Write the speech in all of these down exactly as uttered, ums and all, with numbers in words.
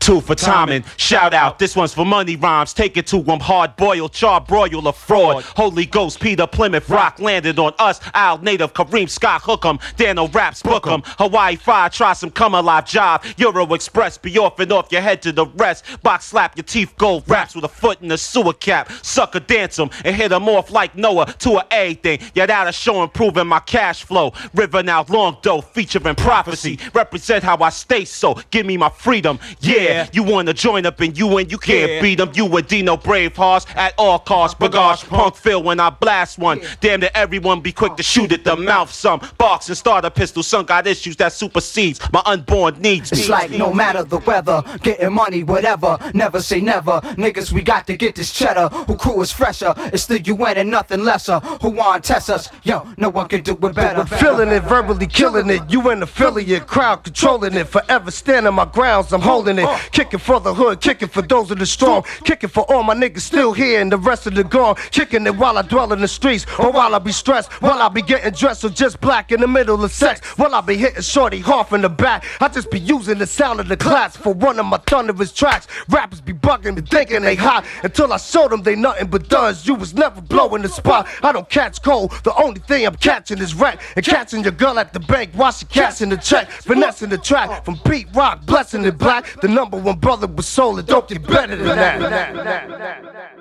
Two for timing. Shout out. This one's for money rhymes. Take it to them. Hard boiled, char broil a fraud. Holy Ghost, Peter Plymouth Rock landed on us. Al native Kareem Scott hook 'em. Dano raps book 'em. Hawaii Five try some come alive job. Euro Express be off and off your head to the rest. Box slap your teeth gold raps with a foot in the sewer cap. Sucker dance 'em and hit 'em off like Noah to a everything. Yeah, that'll show improving my cash flow. River now long dough featuring prophecy. Represent how I stay so. Give me my freedom. Yeah, you wanna join up and you and you can't yeah. beat them. You and Dino brave hearts at all costs. Bagage punk feel when I blast one. Damn that everyone be quick to shoot at the mouth. Some box and start a pistol. Some got issues that supersedes my unborn needs. It's like no matter the weather, getting money, whatever. Never say never. Niggas, we got to get this cheddar. Who crew is fresher? It's the U N and nothing lesser. Who want to test us? Yo, no one can do it better. Feeling it, verbally killing it. You an affiliate, crowd controlling it. Forever standing my grounds, I'm holding it. Kicking for the hood, kicking for those of the strong. Kicking for all my niggas still here and the rest of the gone. Kicking it while I dwell in the streets, or while I be stressed, while I be getting dressed, or just black in the middle of sex. While I be hitting shorty half in the back. I just be using the sound of the claps for one of my thunderous tracks. Rappers be bugging me, thinking they hot, until I show them they nothing but duds. You was never blowing the spot. I don't catch cold. The only thing I'm catching is wreck. And catching your girl at the bank while she catching the check. Finessing the track from Pete Rock, blessing it black. The number one brother with soul and don't get better than that.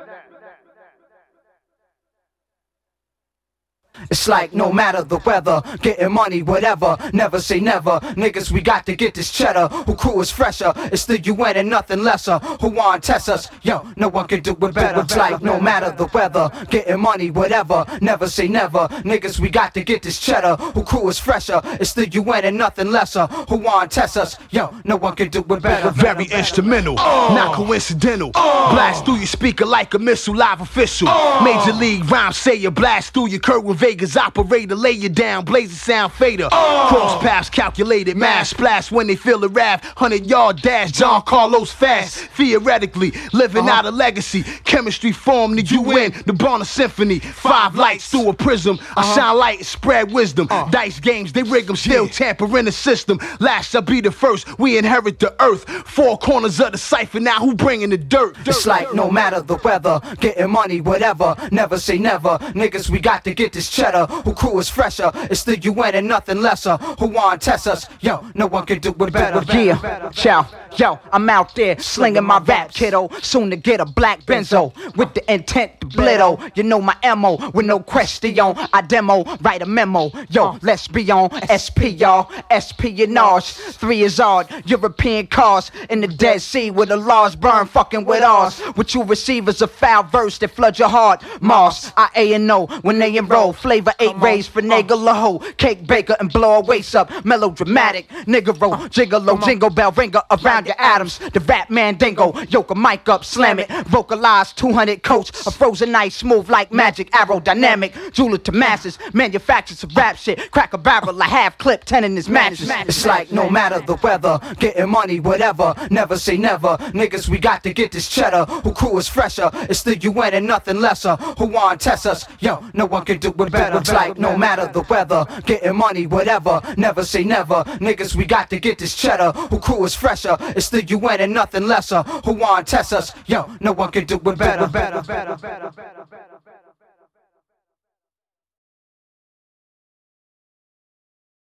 It's like no matter the weather, getting money, whatever. Never say never. Niggas, we got to get this cheddar. Who crew is fresher? It's the U N and nothing lesser. Who want to test us? Yo, no one can do it better. It's like no matter the weather, getting money, whatever. Never say never. Niggas, we got to get this cheddar. Who crew is fresher? It's the U N and nothing lesser. Who want to test us? Yo, no one can do it better. Very instrumental, oh. not coincidental. Oh. Blast through your speaker like a missile, live official. Oh. Major league rhyme, say you blast through your curve with Vegas operator, lay you down, blaze the sound fader. Oh. Cross paths calculated, mass splash when they feel the wrath. Hundred yard dash, John Carlos fast. Theoretically, living uh-huh. out a legacy. Chemistry form the U N, the Bonner Symphony. Five lights through a prism. I uh-huh. shine light and spread wisdom. Uh. Dice games, they rig them, still yeah. tampering the system. Last shall be the first, we inherit the earth. Four corners of the cipher, now who bringing the dirt? dirt it's like no matter the weather, getting money, whatever. Never say never. Niggas, we got to get this cheddar. Who crew is fresher? It's the U N and nothing lesser. Who want to test us? Yo, no one can do it better. Yeah, chow, yo, I'm out there slinging my rap, kiddo. Soon to get a black benzo with the intent to blitto. You know my M O with no question. I demo, write a memo. Yo, let's be on S P, y'all. Espionage, three is odd. European cars in the Dead Sea with a large burn fucking with ours. What you receive is a foul verse that floods your heart. Mars, I A and O when they enroll. Flavor eight rays for nigga low. Cake baker and blow a waist up. Melodramatic, nigga roll. Gigolo, jingle bell ringer around your atoms. The rap man dingo. Yoke a mic up, slam it. Vocalize two hundred coats. A frozen ice smooth like magic. Aerodynamic. Jeweler to masses. Manufacturers of rap shit. Crack a barrel, a half clip, ten in his mattress. It's like no matter the weather, getting money, whatever. Never say never. Niggas, we got to get this cheddar. Who crew is fresher? It's the U N and nothing lesser. Who want to test us? Yo, no one can do it better. It's like no matter the weather, getting money, whatever. Never say never. Niggas, we got to get this cheddar. Who crew is fresher? It's the U N and nothing lesser. Who want to test us? Yo, no one can do it better. better, better, better, better, better.